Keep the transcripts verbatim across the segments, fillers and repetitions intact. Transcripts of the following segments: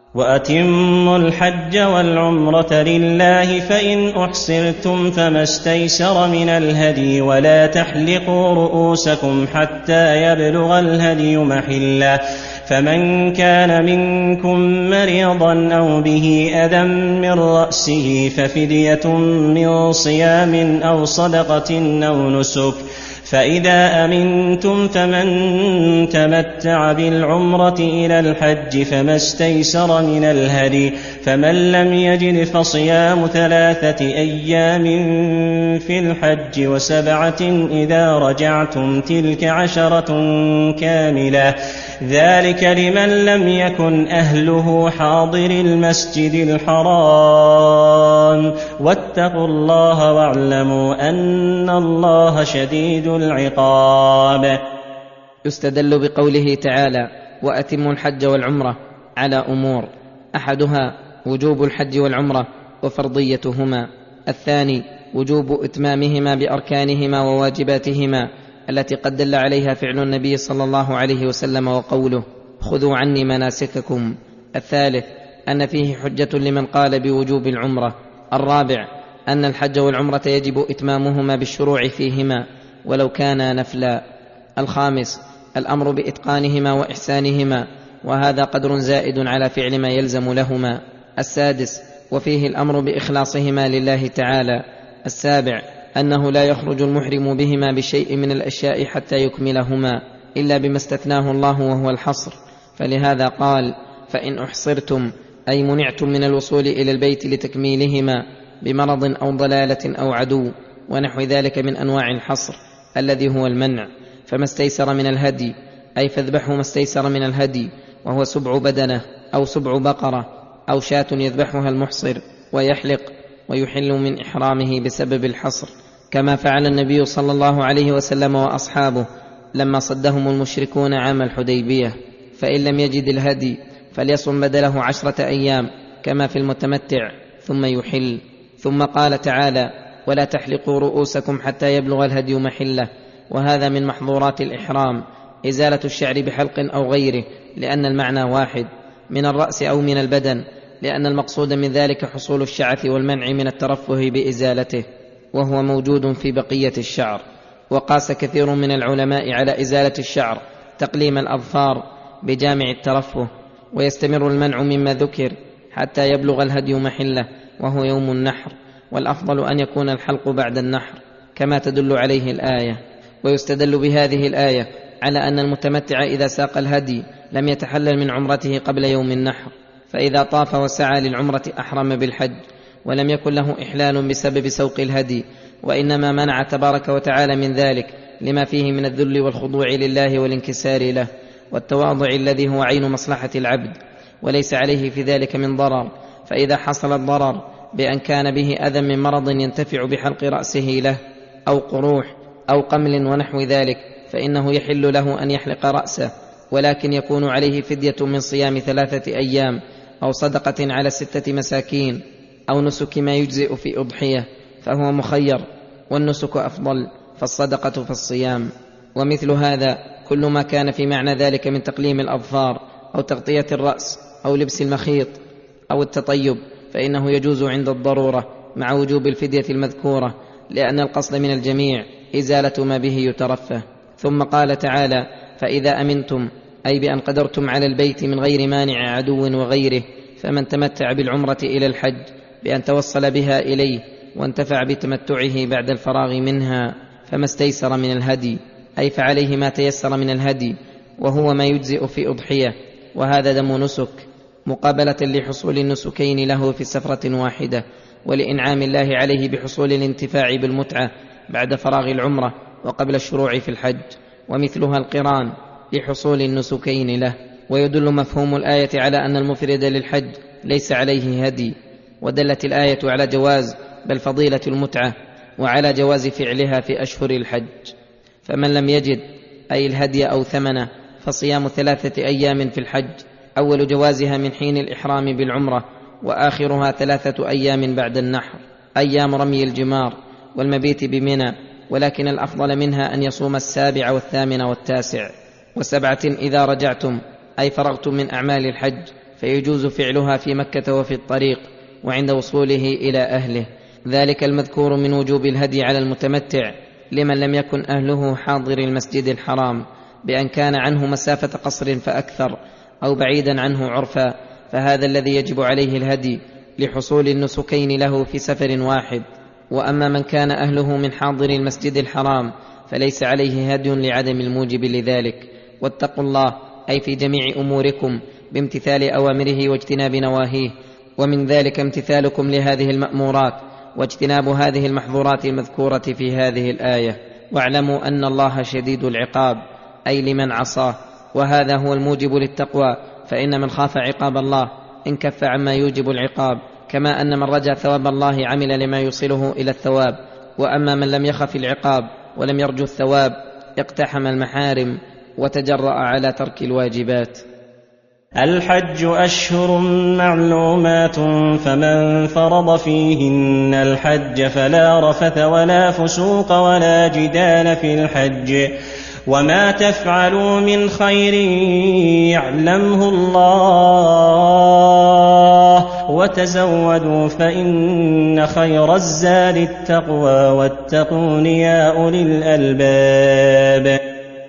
وأتموا الحج والعمرة لله، فإن أحصرتم فما استيسر من الهدي، ولا تحلقوا رؤوسكم حتى يبلغ الهدي محله، فمن كان منكم مريضا أو به أذى من رأسه ففدية من صيام أو صدقة أو نسك، فإذا أمنتم فمن تمتع بالعمرة إلى الحج فما استيسر من الهدي، فمن لم يجد فصيام ثلاثة أيام في الحج وسبعة إذا رجعتم، تلك عشرة كاملة، ذلك لمن لم يكن أهله حاضر المسجد الحرام، واتقوا الله واعلموا أن الله شديد العقاب. يستدل بقوله تعالى: وأتموا الحج والعمرة على أمور، أحدها وجوب الحج والعمرة وفرضيتهما، الثاني وجوب إتمامهما بأركانهما وواجباتهما التي قد دل عليها فعل النبي صلى الله عليه وسلم وقوله: خذوا عني مناسككم، الثالث أن فيه حجة لمن قال بوجوب العمرة، الرابع أن الحج والعمرة يجب إتمامهما بالشروع فيهما ولو كانا نفلا، الخامس الأمر بإتقانهما وإحسانهما، وهذا قدر زائد على فعل ما يلزم لهما، السادس وفيه الأمر بإخلاصهما لله تعالى، السابع أنه لا يخرج المحرم بهما بشيء من الأشياء حتى يكملهما إلا بما استثناه الله وهو الحصر، فلهذا قال: فإن أحصرتم، أي منعتم من الوصول إلى البيت لتكميلهما بمرض أو ضلالة أو عدو ونحو ذلك من أنواع الحصر الذي هو المنع، فما استيسر من الهدي، أي فاذبحوا ما استيسر من الهدي، وهو سبع بدنة أو سبع بقرة أو شاة يذبحها المحصر، ويحلق ويحل من إحرامه بسبب الحصر، كما فعل النبي صلى الله عليه وسلم وأصحابه لما صدهم المشركون عام الحديبية. فإن لم يجد الهدي فليصم بدله عشرة أيام كما في المتمتع ثم يحل. ثم قال تعالى: ولا تحلقوا رؤوسكم حتى يبلغ الهدي محله، وهذا من محظورات الإحرام إزالة الشعر بحلق أو غيره، لأن المعنى واحد، من الرأس أو من البدن، لأن المقصود من ذلك حصول الشعث والمنع من الترفه بإزالته، وهو موجود في بقية الشعر. وقاس كثير من العلماء على إزالة الشعر تقليم الأظفار بجامع الترفه، ويستمر المنع مما ذكر حتى يبلغ الهدي محله وهو يوم النحر، والأفضل أن يكون الحلق بعد النحر كما تدل عليه الآية. ويستدل بهذه الآية على أن المتمتع إذا ساق الهدي لم يتحلل من عمرته قبل يوم النحر، فإذا طاف وسعى للعمرة أحرم بالحج، ولم يكن له إحلال بسبب سوق الهدي، وإنما منع تبارك وتعالى من ذلك لما فيه من الذل والخضوع لله والانكسار له والتواضع الذي هو عين مصلحة العبد، وليس عليه في ذلك من ضرر. فإذا حصل الضرر بأن كان به أذى من مرض ينتفع بحلق رأسه له أو قروح أو قمل ونحو ذلك، فإنه يحل له أن يحلق رأسه، ولكن يكون عليه فدية من صيام ثلاثة أيام أو صدقة على ستة مساكين أو نسك ما يجزئ في أضحية، فهو مخير، والنسك أفضل، فالصدقة في الصيام. ومثل هذا كل ما كان في معنى ذلك من تقليم الأظفار أو تغطية الرأس أو لبس المخيط أو التطيب فإنه يجوز عند الضرورة مع وجوب الفدية المذكورة، لأن القصد من الجميع إزالة ما به يترفه. ثم قال تعالى: فإذا أمنتم، أي بأن قدرتم على البيت من غير مانع عدو وغيره، فمن تمتع بالعمرة إلى الحج بأن توصل بها إليه وانتفع بتمتعه بعد الفراغ منها، فما استيسر من الهدي، أي فعليه ما تيسر من الهدي، وهو ما يجزئ في أضحية، وهذا دم نسك، مقابلة لحصول النسكين له في سفرة واحدة، ولإنعام الله عليه بحصول الانتفاع بالمتعة بعد فراغ العمرة وقبل الشروع في الحج، ومثلها القران لحصول النسكين له. ويدل مفهوم الآية على أن المفرد للحج ليس عليه هدي، ودلت الآية على جواز بل فضيلة المتعة، وعلى جواز فعلها في أشهر الحج. فمن لم يجد أي الهدي أو ثمنه فصيام ثلاثة أيام في الحج، أول جوازها من حين الإحرام بالعمرة، وآخرها ثلاثة أيام بعد النحر، أيام رمي الجمار والمبيت بمنى، ولكن الأفضل منها أن يصوم السابع والثامن والتاسع. وسبعة إذا رجعتم، أي فرغتم من أعمال الحج، فيجوز فعلها في مكة وفي الطريق وعند وصوله إلى أهله. ذلك المذكور من وجوب الهدي على المتمتع لمن لم يكن أهله حاضر المسجد الحرام، بأن كان عنه مسافة قصر فأكثر أو بعيدا عنه عرفا، فهذا الذي يجب عليه الهدي لحصول النسكين له في سفر واحد. وأما من كان أهله من حاضر المسجد الحرام فليس عليه هدي لعدم الموجب لذلك. واتقوا الله أي في جميع أموركم بامتثال أوامره واجتناب نواهيه، ومن ذلك امتثالكم لهذه المأمورات واجتناب هذه المحظورات المذكورة في هذه الآية. واعلموا أن الله شديد العقاب أي لمن عصاه، وهذا هو الموجب للتقوى، فإن من خاف عقاب الله انكف عما يوجب العقاب، كما أن من رجا ثواب الله عمل لما يوصله إلى الثواب. وأما من لم يخف العقاب ولم يرجو الثواب اقتحم المحارم وتجرأ على ترك الواجبات. الحج أشهر معلومات، فمن فرض فيهن الحج فلا رفث ولا فسوق ولا جدال في الحج، وما تفعلوا من خير يعلمه الله، وتزودوا فإن خير الزاد التقوى، واتقون يا أولي الألباب.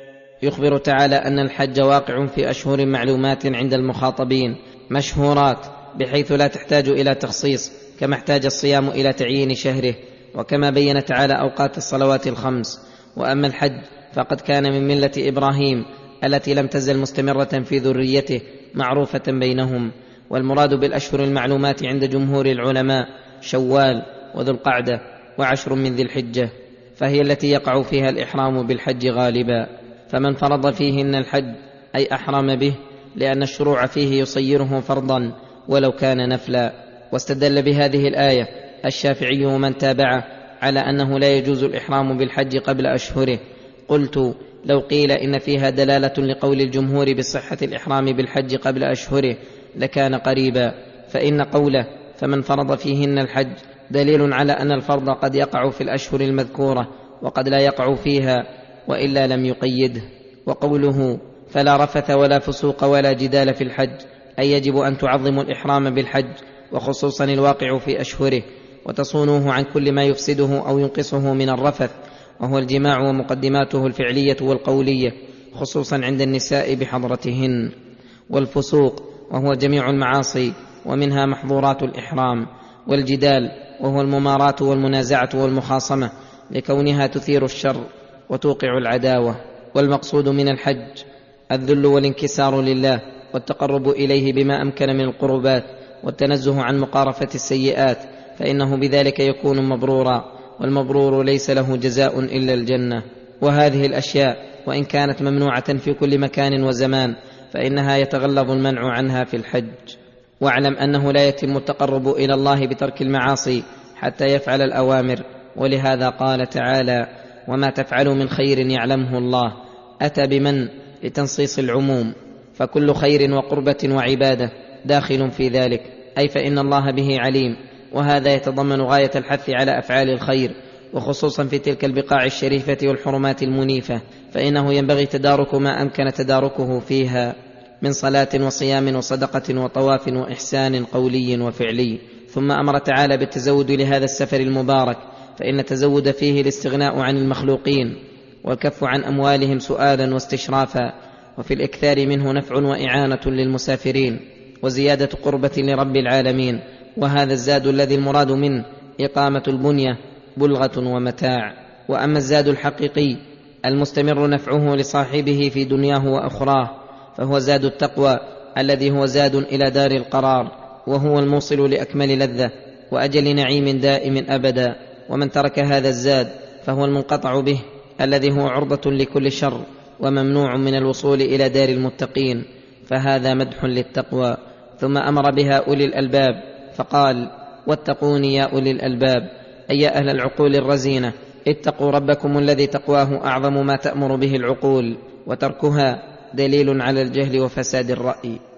يخبر تعالى أن الحج واقع في أشهر معلومات عند المخاطبين مشهورات، بحيث لا تحتاج إلى تخصيص كما احتاج الصيام إلى تعيين شهره، وكما بين تعالى أوقات الصلوات الخمس. وأما الحج فقد كان من ملة إبراهيم التي لم تزل مستمرة في ذريته معروفة بينهم. والمراد بالأشهر المعلومات عند جمهور العلماء شوال وذو القعدة وعشر من ذي الحجة، فهي التي يقع فيها الإحرام بالحج غالبا. فمن فرض فيهن الحج أي أحرم به، لأن الشروع فيه يصيره فرضا ولو كان نفلا. واستدل بهذه الآية الشافعي ومن تابعه على أنه لا يجوز الإحرام بالحج قبل أشهره. قلت لو قيل إن فيها دلالة لقول الجمهور بصحة الإحرام بالحج قبل أشهره لكان قريبا، فإن قوله فمن فرض فيهن الحج دليل على أن الفرض قد يقع في الأشهر المذكورة وقد لا يقع فيها وإلا لم يقيده. وقوله فلا رفث ولا فسوق ولا جدال في الحج أي يجب أن تعظموا الإحرام بالحج، وخصوصا الواقع في أشهره، وتصونوه عن كل ما يفسده أو ينقصه من الرفث، وهو الجماع ومقدماته الفعلية والقولية، خصوصا عند النساء بحضرتهن. والفسوق وهو جميع المعاصي ومنها محظورات الإحرام. والجدال وهو المماراة والمنازعة والمخاصمة لكونها تثير الشر وتوقع العداوة. والمقصود من الحج الذل والانكسار لله والتقرب إليه بما أمكن من القربات والتنزه عن مقارفة السيئات، فإنه بذلك يكون مبرورا، والمبرور ليس له جزاء إلا الجنة. وهذه الأشياء وإن كانت ممنوعة في كل مكان وزمان فإنها يتغلظ المنع عنها في الحج. واعلم أنه لا يتم التقرب إلى الله بترك المعاصي حتى يفعل الأوامر، ولهذا قال تعالى وما تفعلوا من خير يعلمه الله، أتى بمن لتنصيص العموم، فكل خير وقربة وعبادة داخل في ذلك، أي فإن الله به عليم. وهذا يتضمن غاية الحث على أفعال الخير، وخصوصا في تلك البقاع الشريفة والحرمات المنيفة، فإنه ينبغي تدارك ما أمكن تداركه فيها من صلاة وصيام وصدقة وطواف وإحسان قولي وفعلي. ثم أمر تعالى بالتزود لهذا السفر المبارك، فإن التزود فيه الاستغناء عن المخلوقين والكف عن أموالهم سؤالا واستشرافا، وفي الإكثار منه نفع وإعانة للمسافرين وزيادة قربة لرب العالمين. وهذا الزاد الذي المراد منه إقامة البنية بلغة ومتاع. وأما الزاد الحقيقي المستمر نفعه لصاحبه في دنياه وأخراه فهو زاد التقوى الذي هو زاد إلى دار القرار، وهو الموصل لأكمل لذة وأجل نعيم دائم أبدا. ومن ترك هذا الزاد فهو المنقطع به الذي هو عرضة لكل شر وممنوع من الوصول إلى دار المتقين، فهذا مدح للتقوى. ثم أمر بها أولي الألباب فقال واتقون يا أولي الألباب، أي يا أهل العقول الرزينة، اتقوا ربكم الذي تقواه أعظم ما تأمر به العقول، وتركها دليل على الجهل وفساد الرأي.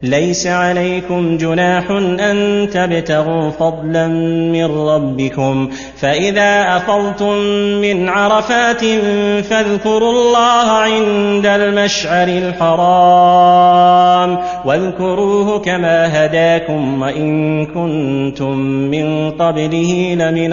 ليس عليكم جناح أن تبتغوا فضلا من ربكم، فإذا أفضتم من عرفات فاذكروا الله عند المشعر الحرام واذكروه كما هداكم وإن كنتم من قبله لمن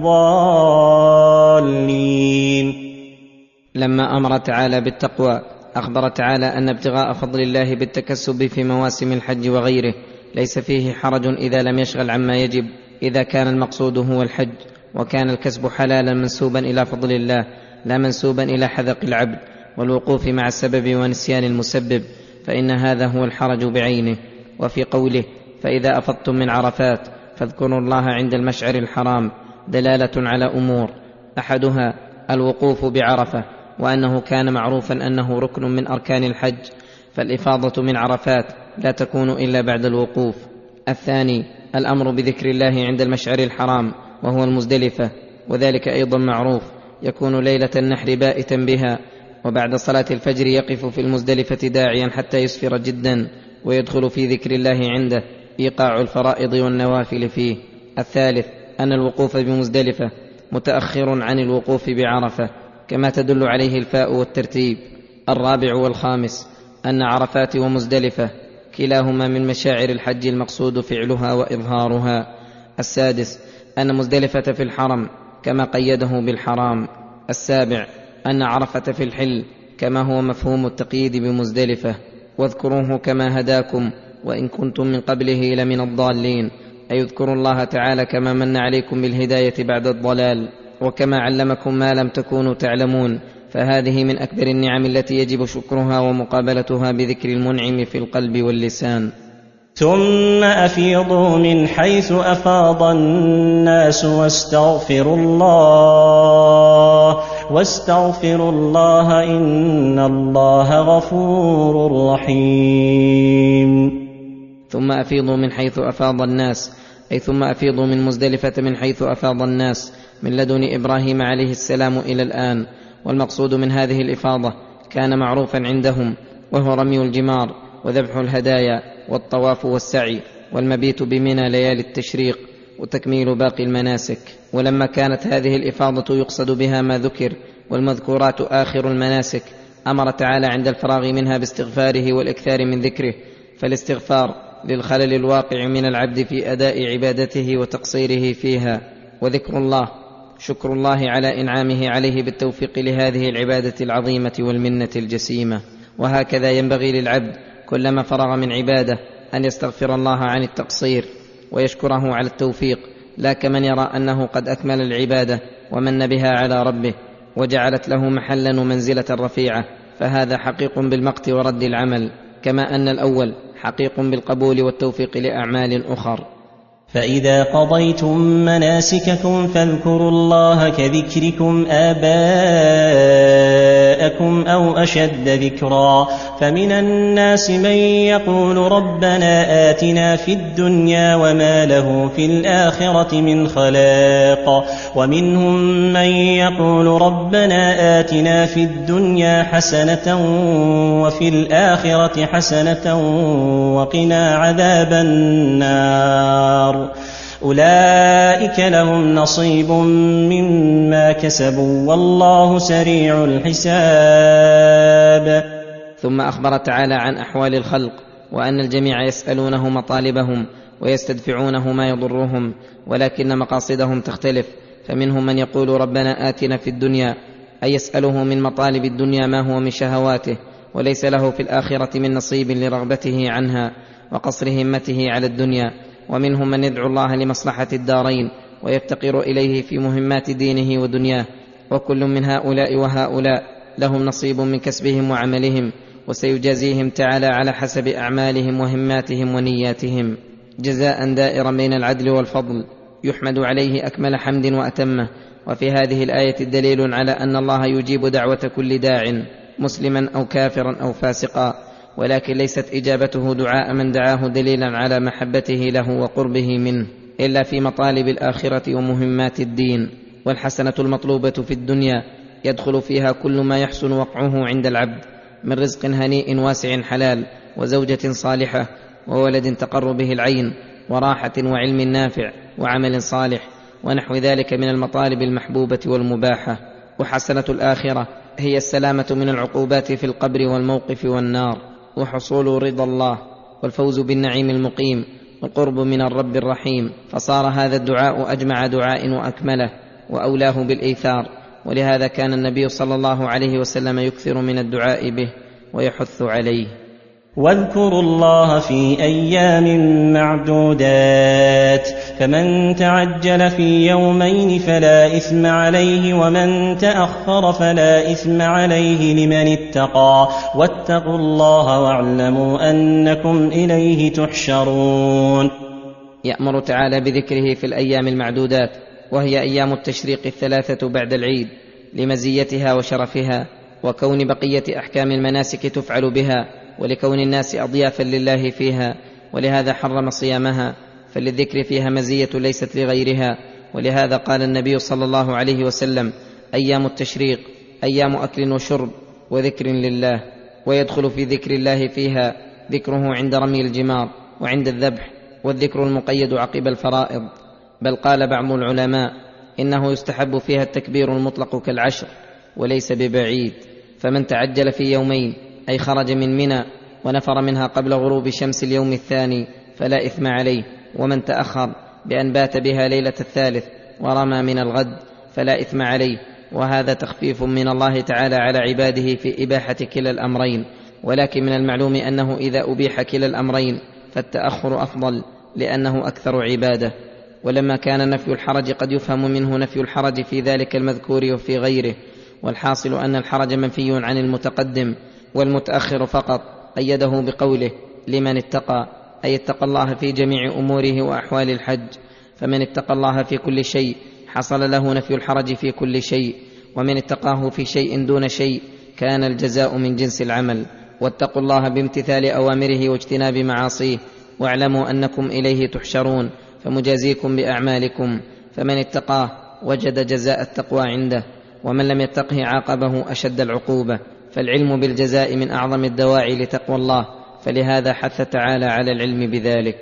الضالين. لما أمر تعالى بالتقوى أخبر تعالى أن ابتغاء فضل الله بالتكسب في مواسم الحج وغيره ليس فيه حرج إذا لم يشغل عما يجب، إذا كان المقصود هو الحج وكان الكسب حلالا منسوبا إلى فضل الله لا منسوبا إلى حذق العبد والوقوف مع السبب ونسيان المسبب، فإن هذا هو الحرج بعينه. وفي قوله فإذا أفضتم من عرفات فاذكروا الله عند المشعر الحرام دلالة على أمور، أحدها الوقوف بعرفة، وأنه كان معروفا أنه ركن من أركان الحج، فالإفاضة من عرفات لا تكون إلا بعد الوقوف. الثاني الأمر بذكر الله عند المشعر الحرام وهو المزدلفة، وذلك أيضا معروف، يكون ليلة النحر بائتا بها، وبعد صلاة الفجر يقف في المزدلفة داعيا حتى يسفر جدا، ويدخل في ذكر الله عنده إيقاع الفرائض والنوافل فيه. الثالث أن الوقوف بمزدلفة متأخر عن الوقوف بعرفة كما تدل عليه الفاء والترتيب. الرابع والخامس أن عرفات ومزدلفة كلاهما من مشاعر الحج المقصود فعلها وإظهارها. السادس أن مزدلفة في الحرم كما قيده بالحرام. السابع أن عرفة في الحل كما هو مفهوم التقييد بمزدلفة. واذكروه كما هداكم وإن كنتم من قبله لمن الضالين، أي اذكروا الله تعالى كما من عليكم بالهداية بعد الضلال، وكما علمكم ما لم تكونوا تعلمون، فهذه من أكبر النعم التي يجب شكرها ومقابلتها بذكر المنعم في القلب واللسان. ثم أفيضوا من حيث أفاض الناس واستغفروا الله واستغفروا الله إن الله غفور رحيم. ثم أفيضوا من حيث أفاض الناس، أي ثم أفيضوا من مزدلفة من حيث أفاض الناس من لدن إبراهيم عليه السلام إلى الآن. والمقصود من هذه الإفاضة كان معروفا عندهم، وهو رمي الجمار وذبح الهدايا والطواف والسعي والمبيت بمنى ليالي التشريق وتكميل باقي المناسك. ولما كانت هذه الإفاضة يقصد بها ما ذكر والمذكورات آخر المناسك، أمر تعالى عند الفراغ منها باستغفاره والإكثار من ذكره، فالاستغفار للخلل الواقع من العبد في أداء عبادته وتقصيره فيها، وذكر الله شكر الله على إنعامه عليه بالتوفيق لهذه العبادة العظيمة والمنة الجسيمة. وهكذا ينبغي للعبد كلما فرغ من عبادة أن يستغفر الله عن التقصير ويشكره على التوفيق، لا كمن يرى أنه قد أكمل العبادة ومن بها على ربه وجعلت له محلا ومنزلة رفيعة، فهذا حقيق بالمقت ورد العمل، كما أن الأول حقيق بالقبول والتوفيق لأعمال أخر. فإذا قضيتم مناسككم فاذكروا الله كذكركم آباءكم أو أشد ذكرا، فمن الناس من يقول ربنا آتنا في الدنيا وما له في الآخرة من خلاق، ومنهم من يقول ربنا آتنا في الدنيا حسنة وفي الآخرة حسنة وقنا عذاب النار، أولئك لهم نصيب مما كسبوا والله سريع الحساب. ثم أخبر تعالى عن أحوال الخلق، وأن الجميع يسألونه مطالبهم ويستدفعونه ما يضرهم، ولكن مقاصدهم تختلف، فمنهم من يقول ربنا آتنا في الدنيا، أي يسأله من مطالب الدنيا ما هو من شهواته، وليس له في الآخرة من نصيب لرغبته عنها وقصر همته على الدنيا. ومنهم من يدعو الله لمصلحة الدارين ويفتقر إليه في مهمات دينه ودنياه، وكل من هؤلاء وهؤلاء لهم نصيب من كسبهم وعملهم، وسيجازيهم تعالى على حسب أعمالهم وهماتهم ونياتهم جزاء دائرا بين العدل والفضل يحمد عليه أكمل حمد وأتمه. وفي هذه الآية دليل على أن الله يجيب دعوة كل داع مسلما أو كافرا أو فاسقا، ولكن ليست إجابته دعاء من دعاه دليلا على محبته له وقربه منه، إلا في مطالب الآخرة ومهمات الدين. والحسنة المطلوبة في الدنيا يدخل فيها كل ما يحسن وقعه عند العبد من رزق هنيء واسع حلال، وزوجة صالحة، وولد تقر به العين وراحة وعلم نافع وعمل صالح ونحو ذلك من المطالب المحبوبة والمباحة. وحسنة الآخرة هي السلامة من العقوبات في القبر والموقف والنار، وحصول رضا الله، والفوز بالنعيم المقيم، والقرب من الرب الرحيم. فصار هذا الدعاء أجمع دعاء وأكمله وأولاه بالإيثار، ولهذا كان النبي صلى الله عليه وسلم يكثر من الدعاء به ويحث عليه. واذكروا الله في أيام معدودات، فمن تعجل في يومين فلا إثم عليه، ومن تأخر فلا إثم عليه لمن اتقى، واتقوا الله واعلموا أنكم إليه تحشرون. يأمر تعالى بذكره في الأيام المعدودات، وهي أيام التشريق الثلاثة بعد العيد، لمزيتها وشرفها، وكون بقية أحكام المناسك تفعل بها، ولكون الناس أضيافا لله فيها، ولهذا حرم صيامها، فللذكر فيها مزية ليست لغيرها. ولهذا قال النبي صلى الله عليه وسلم: أيام التشريق أيام أكل وشرب وذكر لله. ويدخل في ذكر الله فيها ذكره عند رمي الجمار وعند الذبح، والذكر المقيد عقب الفرائض. بل قال بعض العلماء إنه يستحب فيها التكبير المطلق كالعشر، وليس ببعيد. فمن تعجل في يومين أي خرج من منى ونفر منها قبل غروب شمس اليوم الثاني فلا إثم عليه، ومن تأخر بأن بات بها ليلة الثالث ورمى من الغد فلا إثم عليه. وهذا تخفيف من الله تعالى على عباده في إباحة كلا الأمرين، ولكن من المعلوم أنه إذا أبيح كلا الأمرين فالتأخر أفضل، لأنه أكثر عبادة. ولما كان نفي الحرج قد يفهم منه نفي الحرج في ذلك المذكور وفي غيره، والحاصل أن الحرج منفي عن المتقدم، والمتأخر فقط قيده بقوله: لمن اتقى، أي اتقى الله في جميع أموره وأحوال الحج. فمن اتقى الله في كل شيء حصل له نفي الحرج في كل شيء، ومن اتقاه في شيء دون شيء كان الجزاء من جنس العمل. واتقوا الله بامتثال أوامره واجتناب معاصيه، واعلموا أنكم إليه تحشرون، فمجازيكم بأعمالكم. فمن اتقاه وجد جزاء التقوى عنده، ومن لم يتقه عاقبه أشد العقوبة. فالعلم بالجزاء من أعظم الدواعي لتقوى الله، فلهذا حث تعالى على العلم بذلك.